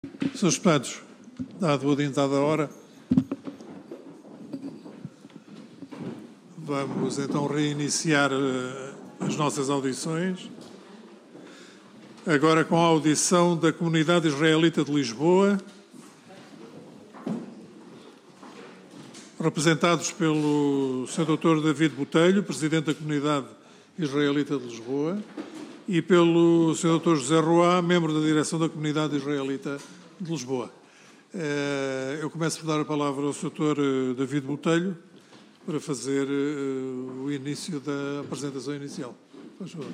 Senhores deputados, dado o adiantado a hora, vamos então reiniciar as nossas audições. Agora com a audição da Comunidade Israelita de Lisboa, representados pelo Sr. Dr. David Botelho, Presidente da Comunidade Israelita de Lisboa, e pelo Sr. Dr. José Roá, membro da Direção da Comunidade Israelita de Lisboa. Eu começo por dar a palavra ao Sr. Dr. David Botelho para fazer o início da apresentação inicial. Por favor.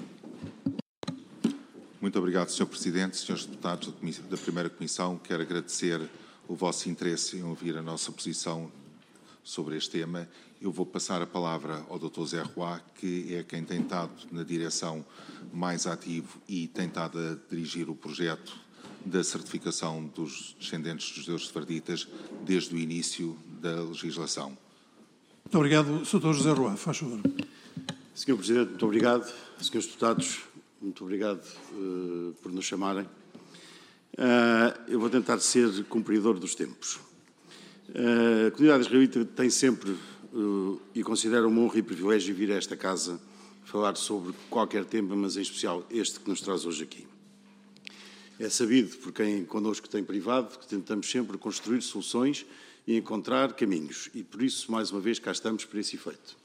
Muito obrigado, Sr. Presidente, Srs. Deputados da Primeira Comissão. Quero agradecer o vosso interesse em ouvir a nossa posição sobre este tema. Eu vou passar a palavra ao Dr. Zé Roá, que é quem tem estado na direção mais ativo e tem estado a dirigir o projeto da certificação dos descendentes dos judeus sefarditas desde o início da legislação. Muito obrigado, Sr. José Roá. Faz favor. Sr. Presidente, muito obrigado. Srs. Deputados, muito obrigado por nos chamarem. Eu vou tentar ser cumpridor dos tempos. A comunidade israelita tem sempre e considera uma honra e privilégio vir a esta casa falar sobre qualquer tema, mas em especial este que nos traz hoje aqui. É sabido por quem connosco tem privado que tentamos sempre construir soluções e encontrar caminhos e por isso, mais uma vez, cá estamos para esse efeito.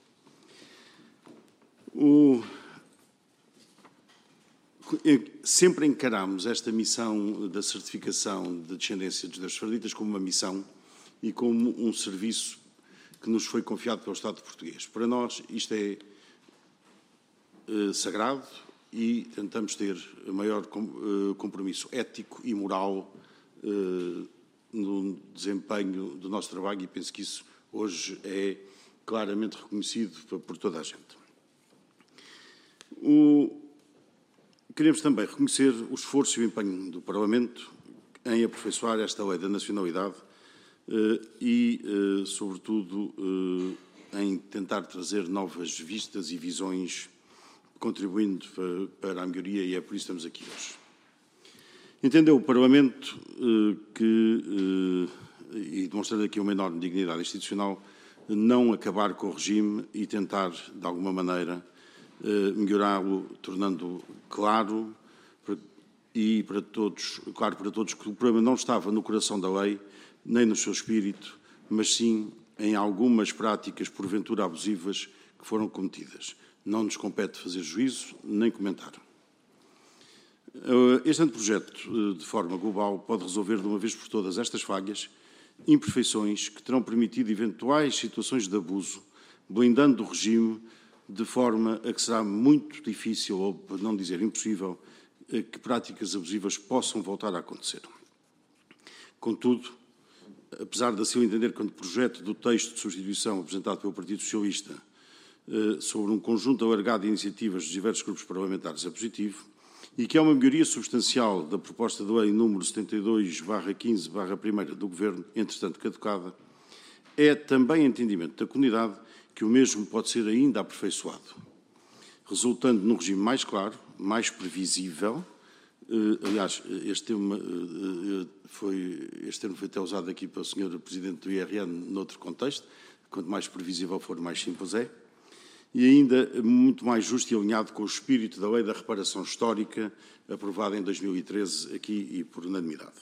Sempre encaramos esta missão da certificação de descendência dos judeus sefarditas como uma missão e como um serviço que nos foi confiado pelo Estado português. Para nós isto é sagrado e tentamos ter o maior compromisso ético e moral no desempenho do nosso trabalho e penso que isso hoje é claramente reconhecido por toda a gente. Queremos também reconhecer o esforço e o empenho do Parlamento em aperfeiçoar esta lei da nacionalidade e, sobretudo, em tentar trazer novas vistas e visões, contribuindo para a melhoria, e é por isso que estamos aqui hoje. Entendeu o Parlamento e demonstrando aqui uma enorme dignidade institucional, não acabar com o regime e tentar, de alguma maneira, melhorá-lo, tornando claro para todos que o problema não estava no coração da lei, nem no seu espírito, mas sim em algumas práticas, porventura abusivas, que foram cometidas. Não nos compete fazer juízo, nem comentar. Este anteprojeto, de forma global, pode resolver de uma vez por todas estas falhas, imperfeições que terão permitido eventuais situações de abuso, blindando o regime de forma a que será muito difícil, ou para não dizer impossível, que práticas abusivas possam voltar a acontecer. Contudo, apesar de assim eu entender que o projeto do texto de substituição apresentado pelo Partido Socialista sobre um conjunto alargado de iniciativas dos diversos grupos parlamentares é positivo e que é uma melhoria substancial da proposta de lei número 72/15/1 do Governo, entretanto caducada, é também entendimento da comunidade que o mesmo pode ser ainda aperfeiçoado, resultando num regime mais claro, mais previsível. Aliás, este termo foi até usado aqui pelo Sr. Presidente do IRN noutro contexto, quanto mais previsível for, mais simples é, e ainda muito mais justo e alinhado com o espírito da Lei da Reparação Histórica, aprovada em 2013 aqui e por unanimidade.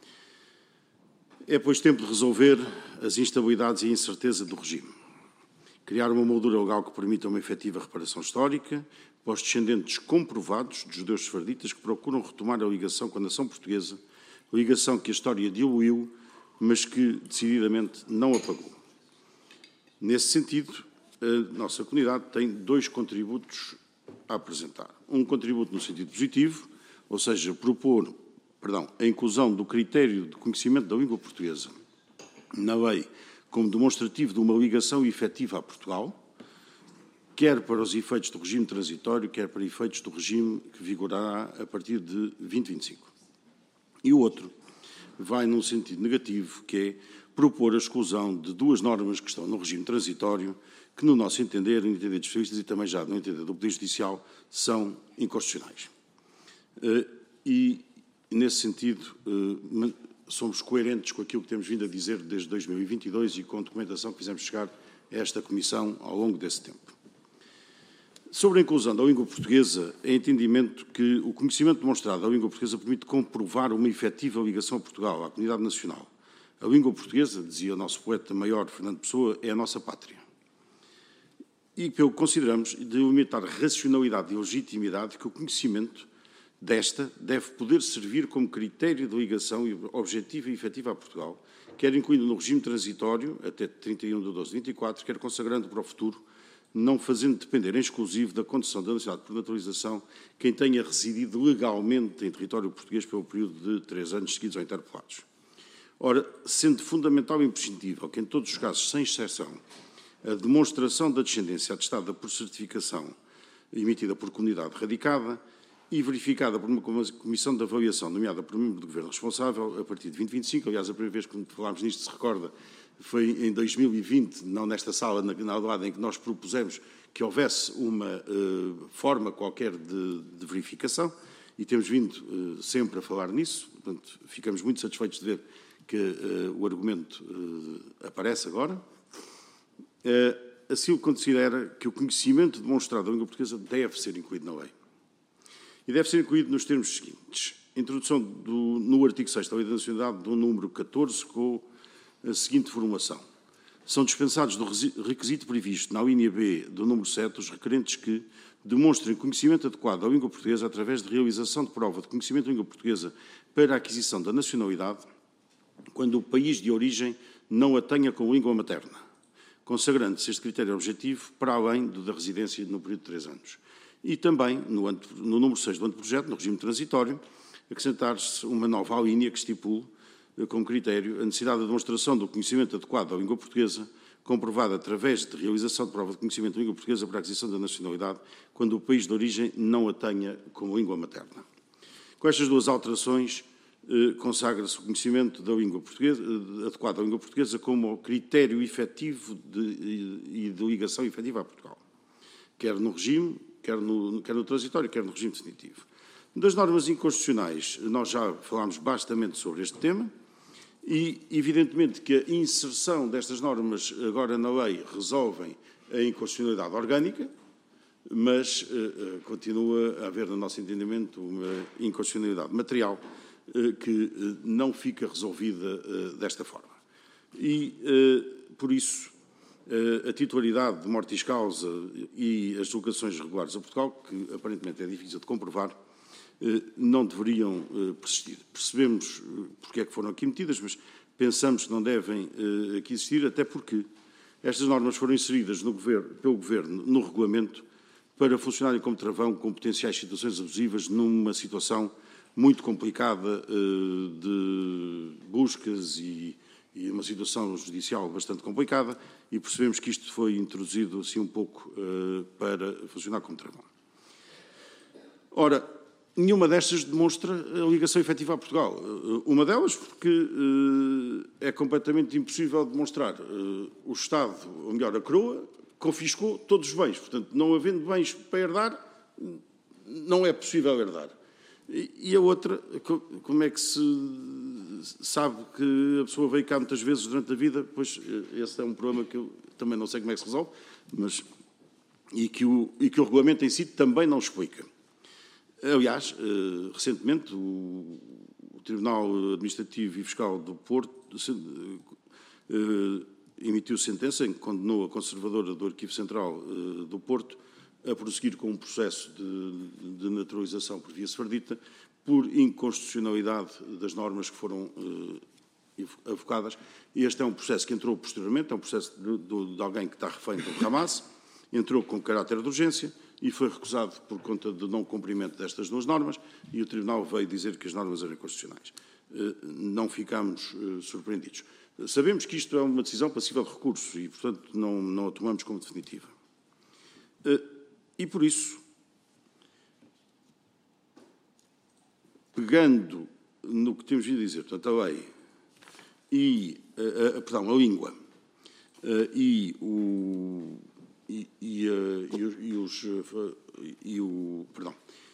É, pois, tempo de resolver as instabilidades e a incerteza do regime. Criar uma moldura legal que permita uma efetiva reparação histórica para os descendentes comprovados de judeus sefarditas que procuram retomar a ligação com a nação portuguesa, ligação que a história diluiu, mas que decididamente não apagou. Nesse sentido, a nossa comunidade tem dois contributos a apresentar. Um contributo no sentido positivo, ou seja, propor a inclusão do critério de conhecimento da língua portuguesa na lei como demonstrativo de uma ligação efetiva a Portugal, quer para os efeitos do regime transitório, quer para efeitos do regime que vigorará a partir de 2025. E o outro vai num sentido negativo, que é propor a exclusão de duas normas que estão no regime transitório, que, no nosso entender, no entender dos especialistas e também já no entender do Poder Judicial, são inconstitucionais. E, nesse sentido, somos coerentes com aquilo que temos vindo a dizer desde 2022 e com a documentação que fizemos chegar a esta Comissão ao longo desse tempo. Sobre a inclusão da língua portuguesa, é entendimento que o conhecimento demonstrado da língua portuguesa permite comprovar uma efetiva ligação a Portugal, à comunidade nacional. A língua portuguesa, dizia o nosso poeta maior, Fernando Pessoa, é a nossa pátria. E pelo que consideramos de limitar racionalidade e legitimidade que o conhecimento desta deve poder servir como critério de ligação objetiva e efetiva a Portugal, quer incluindo no regime transitório, até 31 de 12 de 24, quer consagrando para o futuro, não fazendo depender em exclusivo da condição da nacionalidade por naturalização quem tenha residido legalmente em território português pelo período de 3 anos seguidos ou interpelados. Ora, sendo fundamental e imprescindível que, em todos os casos, sem exceção, a demonstração da descendência atestada por certificação emitida por comunidade radicada e verificada por uma comissão de avaliação nomeada por um membro do Governo responsável a partir de 2025, aliás, a primeira vez que falámos nisto, se recorda, foi em 2020, não nesta sala, na Aldoada, em que nós propusemos que houvesse uma forma qualquer de verificação e temos vindo sempre a falar nisso, portanto, ficamos muito satisfeitos de ver que o argumento aparece agora. Assim, considera que o conhecimento demonstrado da língua portuguesa deve ser incluído na lei. E deve ser incluído nos termos seguintes. Introdução no artigo 6º da Lei da Nacionalidade do número 14 com a seguinte formulação. São dispensados do requisito previsto na linha B do número 7 os requerentes que demonstrem conhecimento adequado da língua portuguesa através de realização de prova de conhecimento da língua portuguesa para a aquisição da nacionalidade quando o país de origem não a tenha como língua materna, consagrando-se este critério objetivo para além da residência no período de 3 anos. E também, no número 6 do anteprojeto, no regime transitório, acrescentar-se uma nova linha que estipule como critério a necessidade da demonstração do conhecimento adequado da língua portuguesa, comprovada através de realização de prova de conhecimento da língua portuguesa para a aquisição da nacionalidade, quando o país de origem não a tenha como língua materna. Com estas duas alterações, consagra-se o conhecimento da língua portuguesa, adequado da língua portuguesa como critério efetivo e de ligação efetiva a Portugal, quer no regime, quer no transitório, quer no regime definitivo. Das normas inconstitucionais, nós já falámos bastante sobre este tema e, evidentemente, que a inserção destas normas agora na lei resolvem a inconstitucionalidade orgânica, mas continua a haver, no nosso entendimento, uma inconstitucionalidade material que não fica resolvida desta forma. E, por isso, a titularidade de mortis causa e as deslocações regulares a Portugal, que aparentemente é difícil de comprovar, não deveriam persistir. Percebemos porque é que foram aqui metidas, mas pensamos que não devem aqui existir, até porque estas normas foram inseridas pelo Governo no regulamento para funcionarem como travão com potenciais situações abusivas numa situação muito complicada de buscas e uma situação judicial bastante complicada, e percebemos que isto foi introduzido assim um pouco para funcionar como travão. Ora, nenhuma destas demonstra a ligação efetiva a Portugal. Uma delas porque é completamente impossível demonstrar. O Estado, ou melhor, a coroa, confiscou todos os bens. Portanto, não havendo bens para herdar, não é possível herdar. E a outra, como é que se sabe que a pessoa veio cá muitas vezes durante a vida? Pois esse é um problema que eu também não sei como é que se resolve, mas e que o regulamento em si também não explica. Aliás, recentemente o Tribunal Administrativo e Fiscal do Porto emitiu sentença em que condenou a conservadora do Arquivo Central do Porto a prosseguir com um processo de naturalização por via sefardita por inconstitucionalidade das normas que foram avocadas. Este é um processo que entrou posteriormente, é um processo de alguém que está refém do Hamas, entrou com caráter de urgência e foi recusado por conta do não cumprimento destas duas normas e o Tribunal veio dizer que as normas eram inconstitucionais. Não ficamos surpreendidos. Sabemos que isto é uma decisão passível de recurso e, portanto, não a tomamos como definitiva. E, por isso, pegando no que temos vindo a dizer, portanto, a lei e, a língua e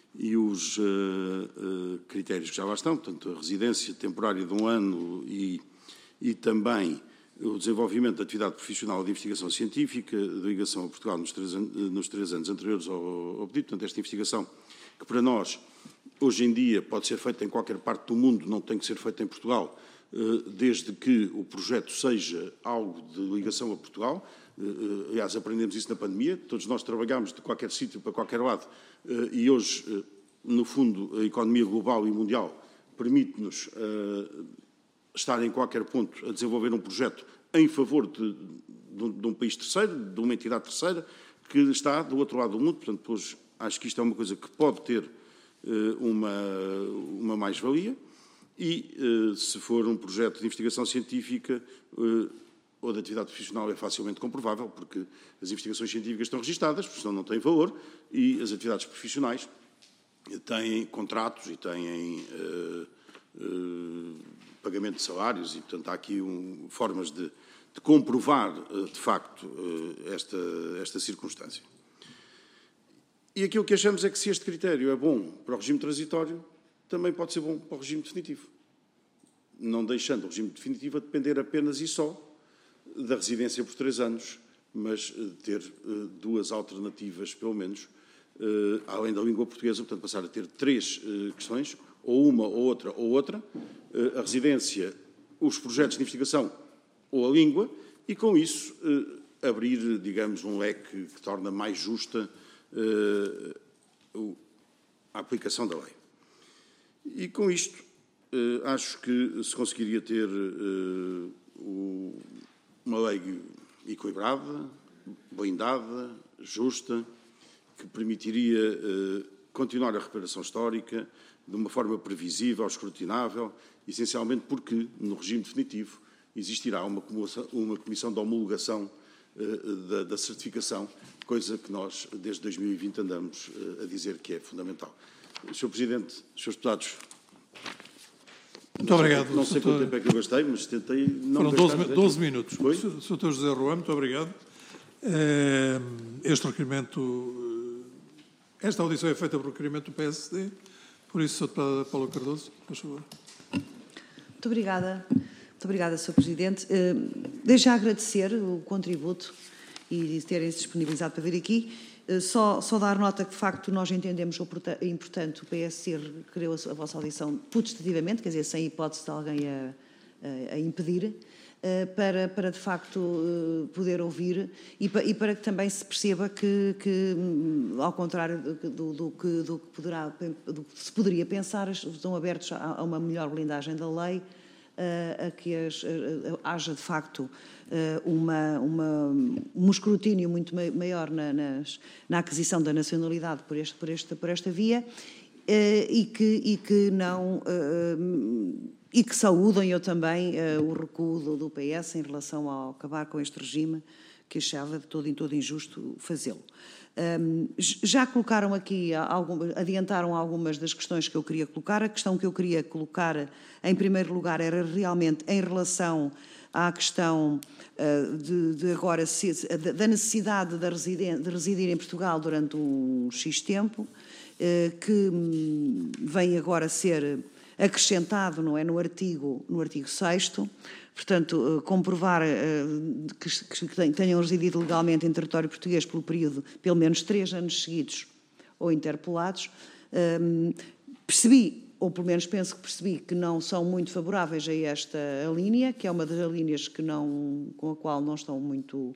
e os critérios que já lá estão, portanto, a residência temporária de 1 ano e também o desenvolvimento da atividade profissional de investigação científica, de ligação a Portugal nos 3 anos anteriores ao pedido. Portanto, esta investigação, que para nós, hoje em dia, pode ser feita em qualquer parte do mundo, não tem que ser feita em Portugal, desde que o projeto seja algo de ligação a Portugal. Aliás, aprendemos isso na pandemia, todos nós trabalhamos de qualquer sítio para qualquer lado, e hoje, no fundo, a economia global e mundial permite-nos estar em qualquer ponto a desenvolver um projeto em favor de um país terceiro, de uma entidade terceira, que está do outro lado do mundo. Portanto, hoje acho que isto é uma coisa que pode ter uma mais-valia, e se for um projeto de investigação científica ou de atividade profissional é facilmente comprovável, porque as investigações científicas estão registadas, porque senão não têm valor, e as atividades profissionais têm contratos e têm pagamento de salários, e, portanto, há aqui formas de comprovar, de facto, esta circunstância. E aquilo que achamos é que, se este critério é bom para o regime transitório, também pode ser bom para o regime definitivo, não deixando o regime definitivo a depender apenas e só da residência por 3 anos, mas ter 2 alternativas, pelo menos, além da língua portuguesa, portanto, passar a ter 3 questões, ou uma, ou outra, a residência, os projetos de investigação ou a língua, e com isso abrir, digamos, um leque que torna mais justa a aplicação da lei. E com isto, acho que se conseguiria ter uma lei equilibrada, blindada, justa, que permitiria continuar a recuperação histórica de uma forma previsível, escrutinável, essencialmente porque, no regime definitivo, existirá uma comissão de homologação da certificação, coisa que nós, desde 2020, andamos a dizer que é fundamental. Sr. Presidente, Srs. Deputados, muito obrigado. Não sei quanto tempo é que eu gastei, mas tentei não gastar. Foram 12 minutos. Foi? Sr. José Roa, muito obrigado. Este requerimento, esta audição é feita por requerimento do PSD, por isso, Sra. Deputada Paula Cardoso, por favor. Muito obrigada. Muito obrigada, Sr. Presidente. Desde já agradecer o contributo e terem-se disponibilizado para vir aqui. Só dar nota que, de facto, nós entendemos importante o PSC requereu a vossa audição putestativamente, quer dizer, sem hipótese de alguém a impedir, para de facto poder ouvir e para que também se perceba que ao contrário do que se poderia pensar, estão abertos a uma melhor blindagem da lei, a que haja de facto um escrutínio muito maior na aquisição da nacionalidade por esta via, e que saúdam eu também o recuo do PS em relação ao acabar com este regime, que achava de todo injusto fazê-lo. Já colocaram aqui, adiantaram algumas das questões que eu queria colocar. A questão que eu queria colocar, em primeiro lugar, era realmente em relação à questão da necessidade de residir em Portugal durante um X tempo, que vem agora ser acrescentado, não é, no artigo 6º, portanto, comprovar que tenham residido legalmente em território português pelo período, pelo menos 3 anos seguidos ou interpelados. Percebi, ou pelo menos penso que percebi, que não são muito favoráveis a esta linha, que é uma das linhas com a qual não estão muito,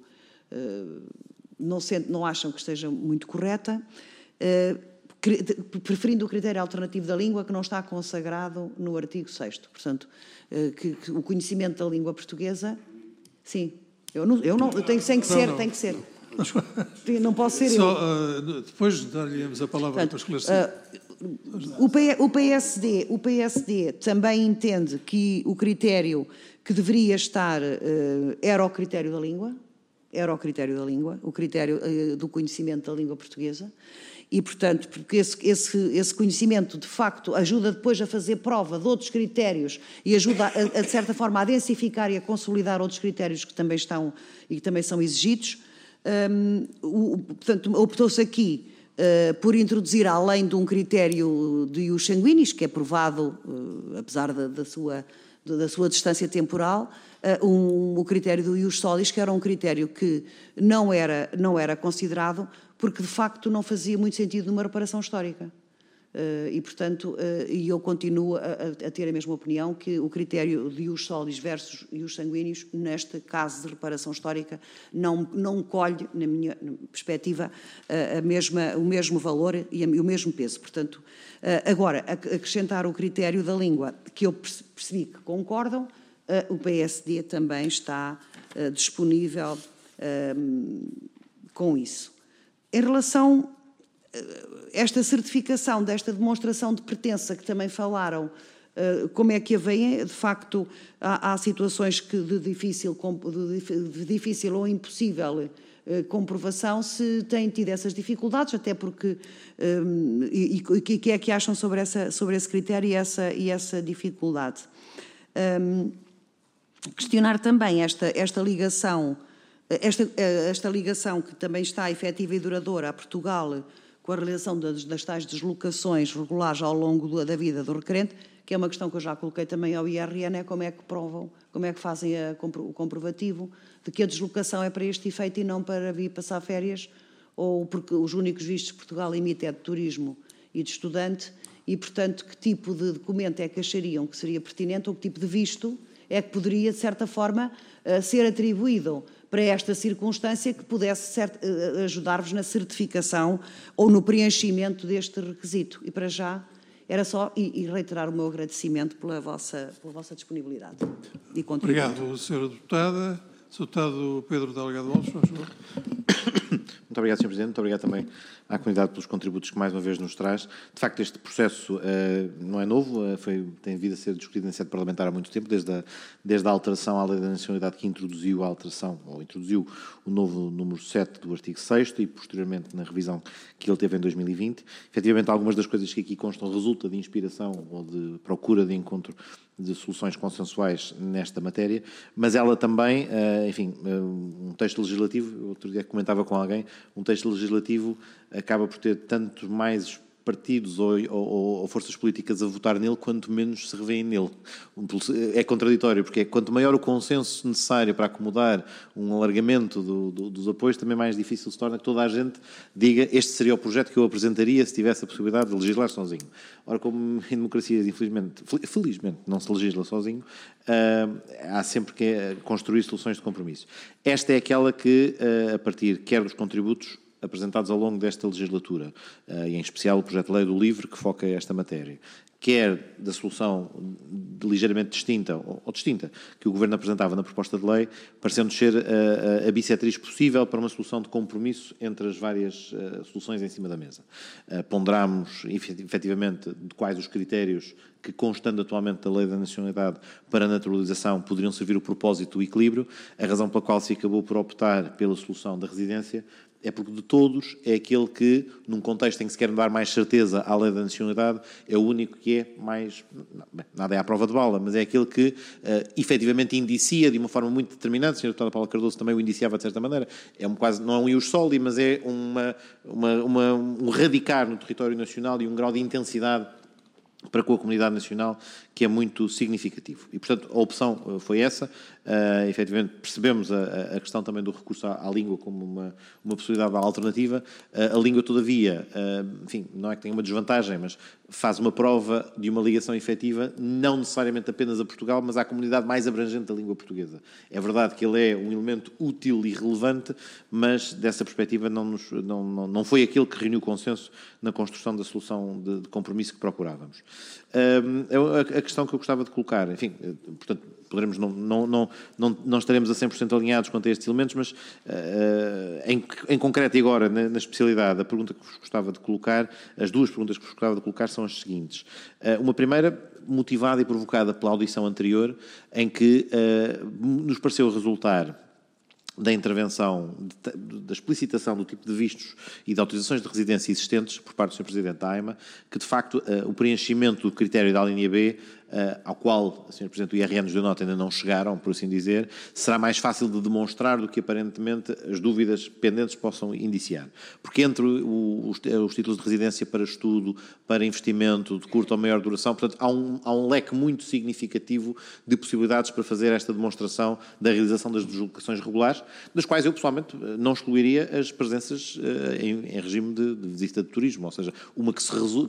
não acham que esteja muito correta, preferindo o critério alternativo da língua, que não está consagrado no artigo 6º. Portanto, que o conhecimento da língua portuguesa, sim, eu tenho que ser. Não posso ser eu. Depois dar-lhe-nos a palavra para esclarecer. O PSD também entende que o critério que deveria estar era o critério da língua, o critério do conhecimento da língua portuguesa. E, portanto, porque esse conhecimento, de facto, ajuda depois a fazer prova de outros critérios e ajuda, de certa forma, a densificar e a consolidar outros critérios que também estão e que também são exigidos. Portanto, optou-se aqui por introduzir, além de um critério de ius sanguinis, que é provado, apesar da sua distância temporal, o critério do ius solis, que era um critério que não era considerado, porque de facto não fazia muito sentido numa reparação histórica. E, portanto, eu continuo a ter a mesma opinião, que o critério de ius solis versus ius sanguíneos, neste caso de reparação histórica, não colhe, na minha perspectiva, o mesmo valor e o mesmo peso. Portanto, agora, acrescentar o critério da língua, que eu percebi que concordam, o PSD também está disponível com isso. Em relação esta certificação desta demonstração de pertença que também falaram, como é que a veem? De facto, há situações que de difícil ou impossível comprovação, se têm tido essas dificuldades, até porque... E o que é que acham sobre esse critério e essa dificuldade? Questionar também esta ligação que também está efetiva e duradoura a Portugal, com a realização das tais deslocações regulares ao longo da vida do requerente, que é uma questão que eu já coloquei também ao IRN, é como é que provam, como é que fazem o comprovativo de que a deslocação é para este efeito e não para vir passar férias, ou porque os únicos vistos que Portugal emite é de turismo e de estudante, e, portanto, que tipo de documento é que achariam que seria pertinente, ou que tipo de visto é que poderia, de certa forma, ser atribuído para esta circunstância que pudesse ajudar-vos na certificação ou no preenchimento deste requisito. E para já era só e reiterar o meu agradecimento pela vossa disponibilidade e contributo. Obrigado, Sra. Deputada. Sr. Deputado Pedro Delgado Alves, por favor. Muito obrigado, Sr. Presidente. Muito obrigado também à comunidade pelos contributos que mais uma vez nos traz. De facto, este processo não é novo, tem vindo a ser discutido em sede parlamentar há muito tempo, desde a alteração à Lei da Nacionalidade, que introduziu o novo número 7 do artigo 6º e, posteriormente, na revisão que ele teve em 2020. Efetivamente, algumas das coisas que aqui constam resulta de inspiração ou de procura de encontro de soluções consensuais nesta matéria, mas ela também, um texto legislativo, outro dia comentava com alguém, um texto legislativo acaba por ter tanto mais partidos ou forças políticas a votar nele, quanto menos se revêem nele. É contraditório, porque quanto maior o consenso necessário para acomodar um alargamento dos apoios, também mais difícil se torna que toda a gente diga este seria o projeto que eu apresentaria se tivesse a possibilidade de legislar sozinho. Ora, como em democracias, felizmente, não se legisla sozinho, há sempre que construir soluções de compromisso. Esta é aquela que, a partir quer dos contributos apresentados ao longo desta legislatura, e em especial o projeto de lei do LIVRE, que foca esta matéria, quer da solução ligeiramente distinta, ou distinta, que o Governo apresentava na proposta de lei, parecendo ser a bissetriz possível para uma solução de compromisso entre as várias soluções em cima da mesa. Ponderámos, efetivamente, de quais os critérios que, constando atualmente da Lei da Nacionalidade para a naturalização, poderiam servir o propósito do equilíbrio. A razão pela qual se acabou por optar pela solução da residência é porque, de todos, é aquele que, num contexto em que se quer dar mais certeza à Lei da Nacionalidade, é o único que é mais... Nada é à prova de bala, mas é aquele que efetivamente indicia de uma forma muito determinante. A Sra. Deputada Paula Cardoso também o indiciava de certa maneira. Não é um ius soli, mas é um radicar no território nacional e um grau de intensidade para com a comunidade nacional que é muito significativo. E, portanto, a opção foi essa. Efetivamente, percebemos a questão também do recurso à língua como uma possibilidade alternativa. A língua, todavia, não é que tenha uma desvantagem, mas faz uma prova de uma ligação efetiva, não necessariamente apenas a Portugal, mas à comunidade mais abrangente da língua portuguesa. É verdade que ele é um elemento útil e relevante, mas, dessa perspectiva, não foi aquele que reuniu consenso na construção da solução de compromisso que procurávamos. A questão que eu gostava de colocar, portanto, poderemos não estaremos a 100% alinhados quanto a estes elementos, mas em concreto e agora, na especialidade, a pergunta que vos gostava de colocar, as duas perguntas que vos gostava de colocar são as seguintes. Uma primeira, motivada e provocada pela audição anterior, em que nos pareceu resultar da intervenção, da explicitação do tipo de vistos e de autorizações de residência existentes por parte do Sr. Presidente da AIMA, que, de facto, o preenchimento do critério da alínea B ao qual, Sr. Presidente, o IRN nos deu nota, ainda não chegaram, por assim dizer, será mais fácil de demonstrar do que aparentemente as dúvidas pendentes possam indiciar. Porque entre os títulos de residência para estudo, para investimento de curta ou maior duração, portanto, há um leque muito significativo de possibilidades para fazer esta demonstração da realização das deslocações regulares, das quais eu, pessoalmente, não excluiria as presenças em regime de visita de turismo, ou seja, uma que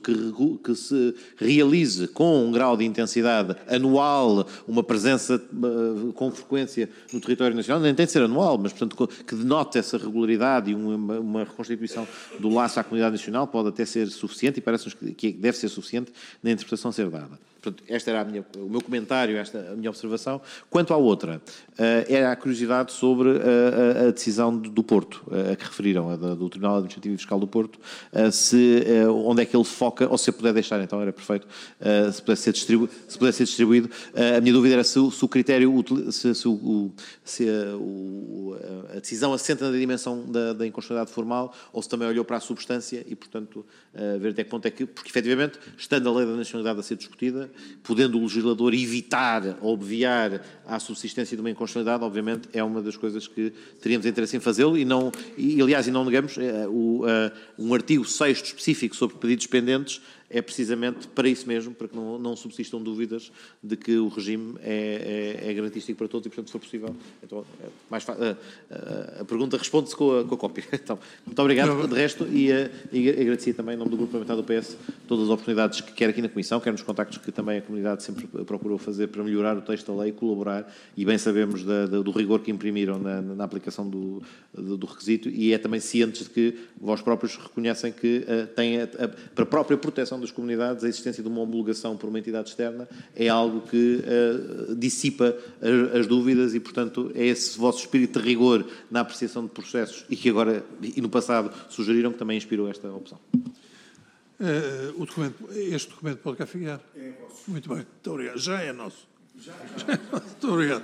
se realize com um grau de intensidade anual, uma presença com frequência no território nacional, nem tem de ser anual, mas, portanto, que denote essa regularidade e uma reconstituição do laço à comunidade nacional pode até ser suficiente, e parece-nos que deve ser suficiente na interpretação a ser dada. Portanto, este era o meu comentário, a minha observação. Quanto à outra, era a curiosidade sobre a decisão do Porto, a que referiram, do Tribunal Administrativo e Fiscal do Porto, onde é que ele foca, ou se puder deixar, então era perfeito, se pudesse ser distribuído. A minha dúvida era se o critério, se a decisão assenta na dimensão da inconstitucionalidade formal, ou se também olhou para a substância e, portanto, ver até que ponto é que, porque efetivamente, estando a lei da nacionalidade a ser discutida, podendo o legislador evitar ou obviar à subsistência de uma inconstitucionalidade, obviamente é uma das coisas que teríamos interesse em fazê-lo e aliás, não negamos, um artigo 6º específico sobre pedidos pendentes é precisamente para isso mesmo, para que não subsistam dúvidas de que o regime é garantístico para todos e, portanto, se for possível. Então, a pergunta responde-se com a cópia. Então, muito obrigado, de resto, e agradecia também, em nome do Grupo Parlamentar do PS, todas as oportunidades que quer aqui na Comissão, quer nos contactos que também a comunidade sempre procurou fazer para melhorar o texto da lei, colaborar, e bem sabemos do rigor que imprimiram na aplicação do requisito, e é também cientes de que vós próprios reconhecem que têm para a própria proteção das comunidades, a existência de uma homologação por uma entidade externa é algo que dissipa as dúvidas e, portanto, é esse vosso espírito de rigor na apreciação de processos e que agora, e no passado, sugeriram que também inspirou esta opção. Este documento pode cá ficar? É vosso. Muito bem, muito obrigado. Já é nosso. Já é nosso. Muito obrigado.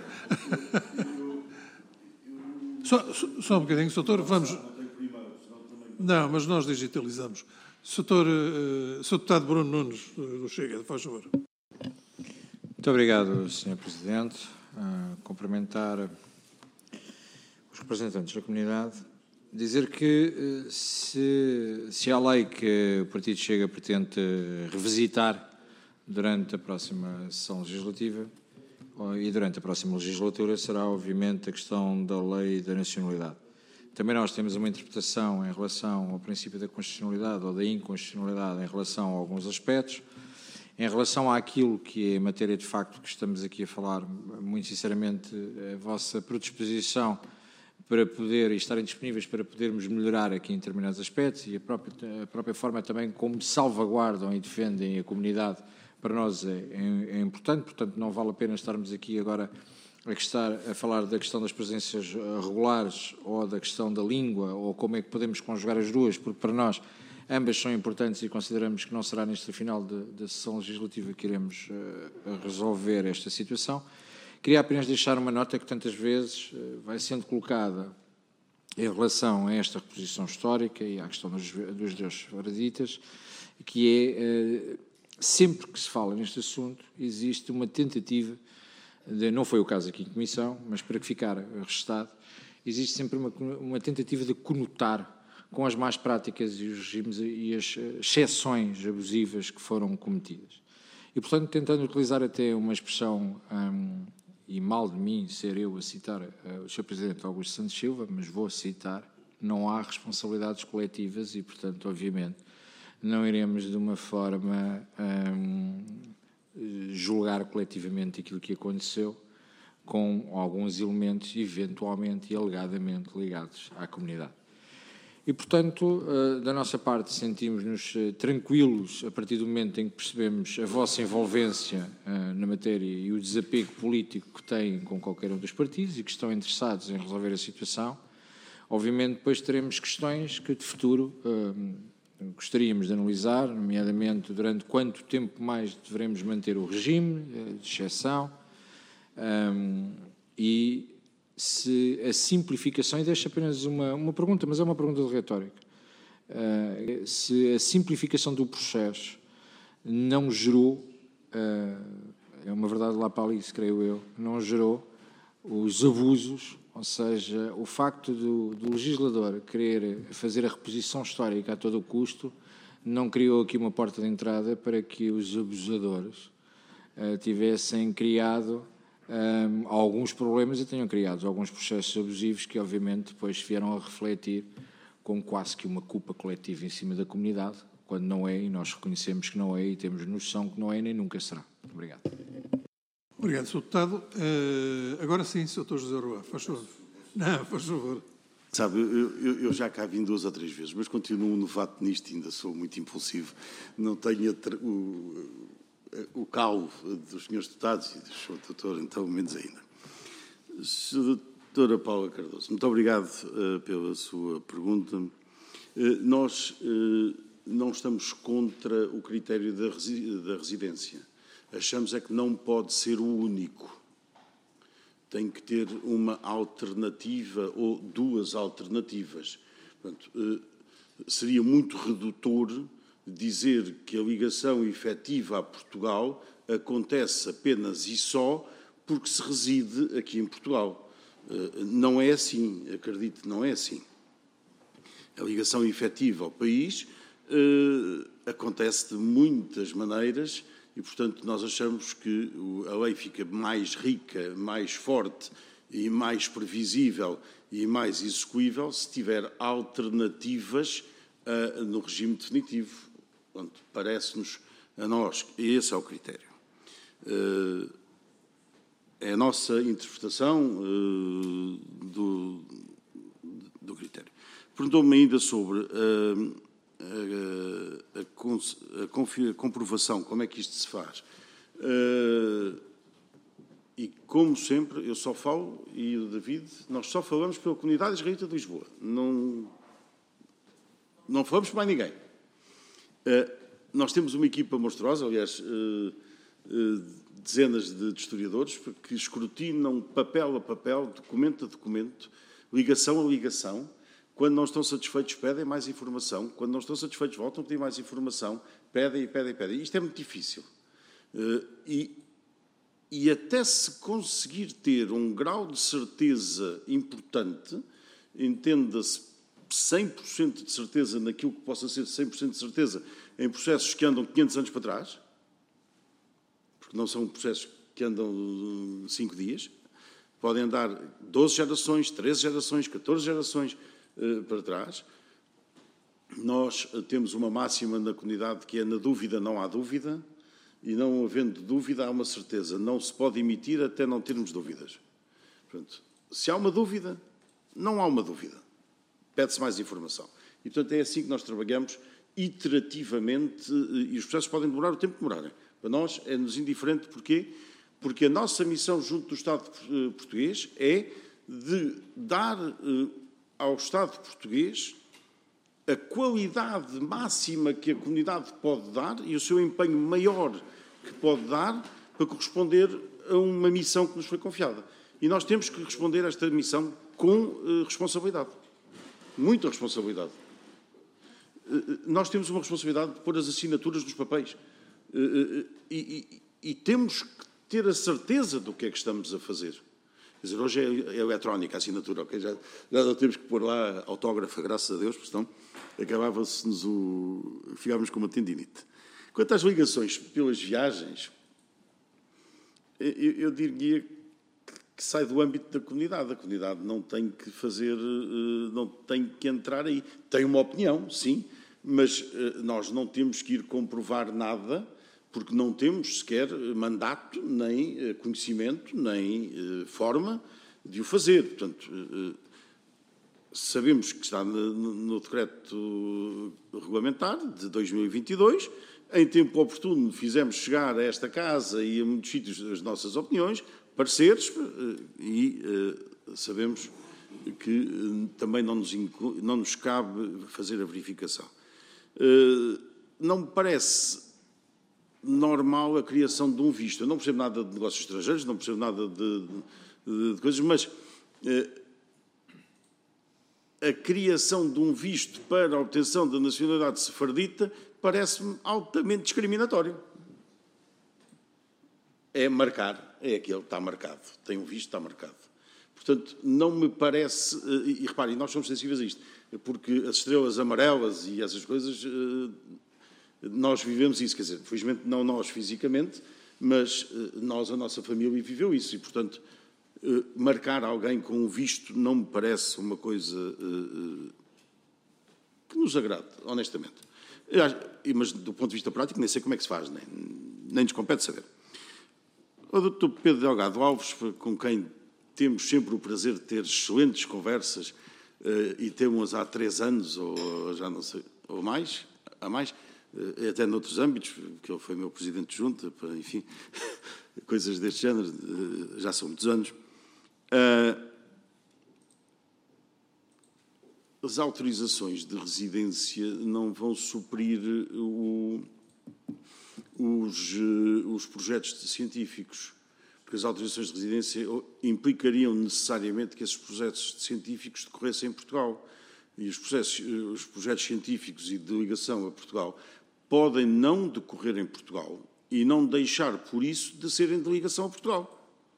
Só um bocadinho, doutor, vamos... Não, mas nós digitalizamos. Sr. Deputado Bruno Nunes, do Chega, faz favor. Muito obrigado, Sr. Presidente. Cumprimentar os representantes da comunidade. Dizer que se há lei que o Partido Chega pretende revisitar durante a próxima sessão legislativa e durante a próxima legislatura será, obviamente, a questão da lei da nacionalidade. Também nós temos uma interpretação em relação ao princípio da constitucionalidade ou da inconstitucionalidade em relação a alguns aspectos. Em relação àquilo que é matéria de facto que estamos aqui a falar, muito sinceramente, a vossa predisposição para poder e estarem disponíveis para podermos melhorar aqui em determinados aspectos e a própria forma também como salvaguardam e defendem a comunidade, para nós é importante, portanto não vale a pena estarmos aqui agora a falar da questão das presenças regulares ou da questão da língua ou como é que podemos conjugar as duas, porque para nós ambas são importantes e consideramos que não será neste final da sessão legislativa que iremos resolver esta situação. Queria apenas deixar uma nota que tantas vezes vai sendo colocada em relação a esta reposição histórica e à questão dos Deus varaditas, que é, sempre que se fala neste assunto, existe uma tentativa, não foi o caso aqui em Comissão, mas para que ficar registado, existe sempre uma tentativa de conotar com as más práticas e os regimes e as exceções abusivas que foram cometidas. E, portanto, tentando utilizar até uma expressão, e mal de mim ser eu a citar o Sr. Presidente Augusto Santos Silva, mas vou citar, não há responsabilidades coletivas e, portanto, obviamente, não iremos de uma forma julgar coletivamente aquilo que aconteceu com alguns elementos eventualmente e alegadamente ligados à comunidade. E, portanto, da nossa parte sentimos-nos tranquilos a partir do momento em que percebemos a vossa envolvência na matéria e o desapego político que têm com qualquer um dos partidos e que estão interessados em resolver a situação. Obviamente, depois teremos questões que de futuro gostaríamos de analisar, nomeadamente durante quanto tempo mais devemos manter o regime de exceção e se a simplificação, e deixo apenas uma pergunta, mas é uma pergunta de retórica, se a simplificação do processo não gerou é uma verdade lá para ali, creio eu, não gerou os abusos, ou seja, o facto do legislador querer fazer a reposição histórica a todo o custo não criou aqui uma porta de entrada para que os abusadores tivessem criado alguns problemas e tenham criado alguns processos abusivos que obviamente depois vieram a refletir com quase que uma culpa coletiva em cima da comunidade, quando não é, e nós reconhecemos que não é e temos noção que não é nem nunca será. Muito obrigado. Obrigado, Sr. Deputado. Agora sim, Sr. Dr. José Roa, faz favor. Não, faz favor. Sabe, eu já cá vim 2 ou 3 vezes, mas continuo novato nisto e ainda sou muito impulsivo. Não tenho o calo dos senhores deputados e do Sr. Doutor, então menos ainda. Sra. Doutora Paula Cardoso, muito obrigado pela sua pergunta. Nós não estamos contra o critério da residência. Achamos é que não pode ser o único. Tem que ter uma alternativa ou 2 alternativas. Portanto, seria muito redutor dizer que a ligação efetiva a Portugal acontece apenas e só porque se reside aqui em Portugal. Não é assim, acredito, não é assim. A ligação efetiva ao país acontece de muitas maneiras e, portanto, nós achamos que a lei fica mais rica, mais forte e mais previsível e mais execuível se tiver alternativas no regime definitivo. Portanto, parece-nos a nós que esse é o critério. É a nossa interpretação do critério. Perguntou-me ainda sobre a comprovação, como é que isto se faz. E, como sempre, eu só falo, e o David, nós só falamos pela comunidade israelita de Lisboa. Não falamos para mais ninguém. Nós temos uma equipa monstruosa, aliás, dezenas de historiadores que escrutinam papel a papel, documento a documento, ligação a ligação. Quando não estão satisfeitos, pedem mais informação. Quando não estão satisfeitos, voltam a pedir mais informação. Pedem e pedem e pedem. Isto é muito difícil. E até se conseguir ter um grau de certeza importante, entenda-se 100% de certeza naquilo que possa ser 100% de certeza em processos que andam 500 anos para trás, porque não são processos que andam 5 dias, podem andar 12 gerações, 13 gerações, 14 gerações para trás. Nós temos uma máxima na comunidade que é: na dúvida não há dúvida, e não havendo dúvida há uma certeza. Não se pode emitir até não termos dúvidas. Portanto, se há uma dúvida, não há uma dúvida. Pede-se mais informação. E, portanto, é assim que nós trabalhamos iterativamente, e os processos podem demorar o tempo que demorarem. Para nós é-nos indiferente. Porquê? Porque a nossa missão junto do Estado português é de dar ao Estado português a qualidade máxima que a comunidade pode dar e o seu empenho maior que pode dar para corresponder a uma missão que nos foi confiada. E nós temos que responder a esta missão com responsabilidade. Muita responsabilidade. Nós temos uma responsabilidade de pôr as assinaturas nos papéis. E temos que ter a certeza do que é que estamos a fazer. Quer dizer, hoje é eletrónica a assinatura, okay? Já não temos que pôr lá autógrafa, graças a Deus, porque senão acabava-se-nos ficávamos com uma tendinite. Quanto às ligações pelas viagens, eu diria que sai do âmbito da comunidade. A comunidade não tem que fazer, não tem que entrar aí. Tem uma opinião, sim, mas nós não temos que ir comprovar nada, porque não temos sequer mandato, nem conhecimento, nem forma de o fazer. Portanto, sabemos que está no decreto regulamentar de 2022, em tempo oportuno fizemos chegar a esta casa e a muitos sítios as nossas opiniões, pareceres, e sabemos que também não nos cabe fazer a verificação. Não me parece normal a criação de um visto. Eu não percebo nada de negócios estrangeiros, não percebo nada de coisas, mas a criação de um visto para a obtenção da nacionalidade sefardita parece-me altamente discriminatório. é marcar, é aquele que está marcado. Tenho visto, está marcado. Portanto, não me parece... E reparem, nós somos sensíveis a isto, porque as estrelas amarelas e essas coisas, nós vivemos isso. Quer dizer, felizmente não nós fisicamente, mas nós, a nossa família, viveu isso. E, portanto, marcar alguém com um visto não me parece uma coisa que nos agrade, honestamente. Mas, do ponto de vista prático, nem sei como é que se faz, nem nos compete saber. O Dr. Pedro Delgado Alves, com quem temos sempre o prazer de ter excelentes conversas, e temos há 3 anos, ou já não sei, ou mais, há mais, até noutros âmbitos, porque ele foi meu presidente de junta, enfim, coisas deste género, já são muitos anos. As autorizações de residência não vão suprir os projetos científicos, porque as autorizações de residência implicariam necessariamente que esses projetos científicos decorressem em Portugal. E os projetos científicos e de ligação a Portugal podem não decorrer em Portugal e não deixar, por isso, de serem de ligação a Portugal.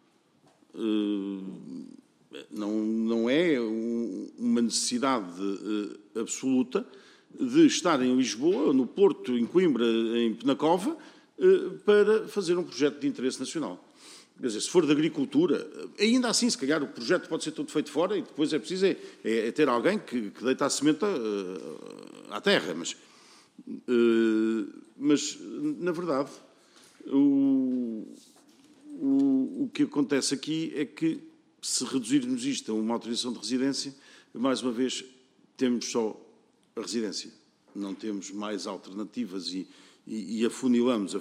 Não é uma necessidade absoluta de estar em Lisboa, no Porto, em Coimbra, em Penacova, para fazer um projeto de interesse nacional. Quer dizer, se for de agricultura, ainda assim, se calhar, o projeto pode ser todo feito fora e depois é preciso ter alguém que deita a semente à terra. Mas na verdade, o que acontece aqui é que, se reduzirmos isto a uma autorização de residência, mais uma vez, temos só a residência. Não temos mais alternativas e afunilamos.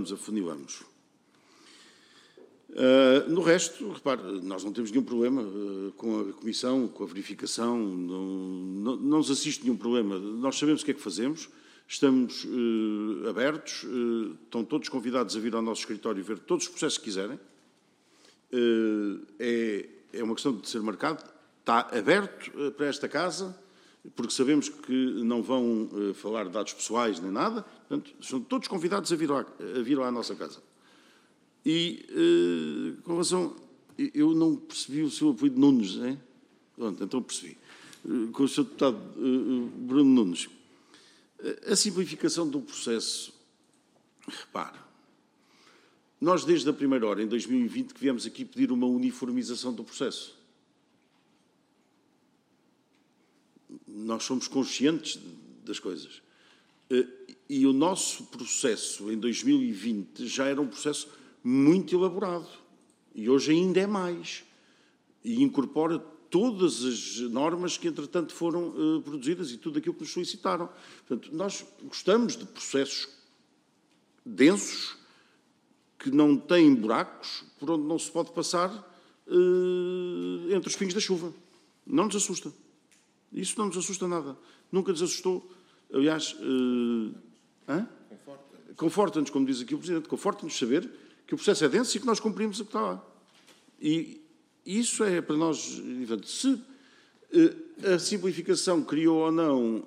No resto, repare, nós não temos nenhum problema com a comissão, com a verificação, não nos assiste nenhum problema. Nós sabemos o que é que fazemos, estamos abertos, estão todos convidados a vir ao nosso escritório e ver todos os processos que quiserem. É uma questão de ser marcado, está aberto para esta casa, porque sabemos que não vão falar de dados pessoais nem nada, portanto, são todos convidados a vir lá à nossa casa. E, com relação... Eu não percebi o seu apelido Nunes, não é? Pronto, então percebi. Com o Sr. Deputado Bruno Nunes. A simplificação do processo, repare, nós desde a primeira hora, em 2020, que viemos aqui pedir uma uniformização do processo. Nós somos conscientes das coisas. E o nosso processo, em 2020, já era um processo muito elaborado. E hoje ainda é mais. E incorpora todas as normas que, entretanto, foram produzidas e tudo aquilo que nos solicitaram. Portanto, nós gostamos de processos densos, que não têm buracos, por onde não se pode passar entre os pingos da chuva. Não nos assusta. Isso não nos assusta nada. Nunca nos assustou. Aliás, conforta-nos, como diz aqui o Presidente, conforta-nos saber que o processo é denso e que nós cumprimos o que está lá. E isso é para nós... Se a simplificação criou ou não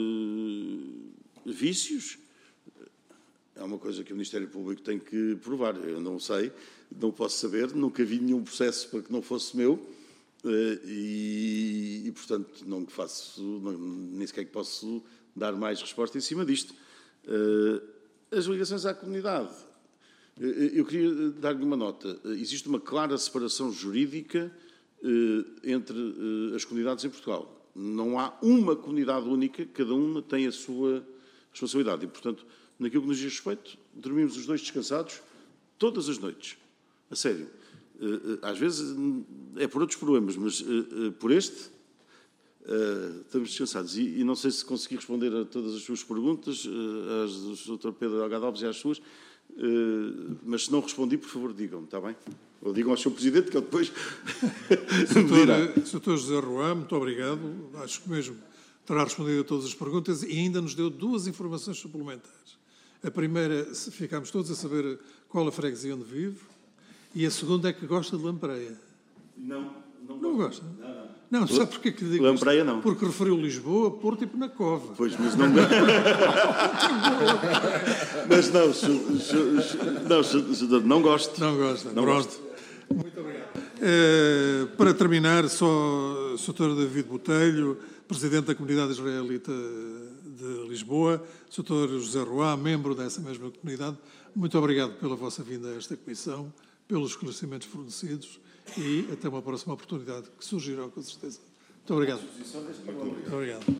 vícios, é uma coisa que o Ministério Público tem que provar. Eu não sei, não posso saber, nunca vi nenhum processo para que não fosse meu e portanto, não faço, nem sequer posso dar mais resposta em cima disto. As ligações à comunidade. Eu queria dar-lhe uma nota. Existe uma clara separação jurídica entre as comunidades em Portugal. Não há uma comunidade única, cada uma tem a sua responsabilidade. E, portanto, naquilo que nos diz respeito, dormimos os dois descansados todas as noites. A sério. Às vezes é por outros problemas, mas por este estamos descansados. E não sei se consegui responder a todas as suas perguntas, às do Dr. Pedro Delgado Alves e às suas, mas se não respondi, por favor, digam-me, está bem? Ou digam ao Sr. Presidente, que ele depois me dirá. Sr. José Roá, muito obrigado. Acho que mesmo terá respondido a todas as perguntas e ainda nos deu 2 informações suplementares. A primeira, ficámos todos a saber qual a freguesia onde vive, e a segunda é que gosta de lampreia. Não gosta. Não. Não, sabe porquê que lhe digo Lampreia, isto? não. Porque referiu Lisboa, Porto e Penacova. Pois, mas não... mas não, senhor, não gosto. Não gosta. Não Pronto. gosto. Muito obrigado. Para terminar, só o Sr. David Botelho, Presidente da Comunidade Israelita de Lisboa, o Sr. José Roá, membro dessa mesma comunidade, muito obrigado pela vossa vinda a esta comissão, pelos esclarecimentos fornecidos e até uma próxima oportunidade que surgirá com certeza. Muito obrigado. Muito obrigado.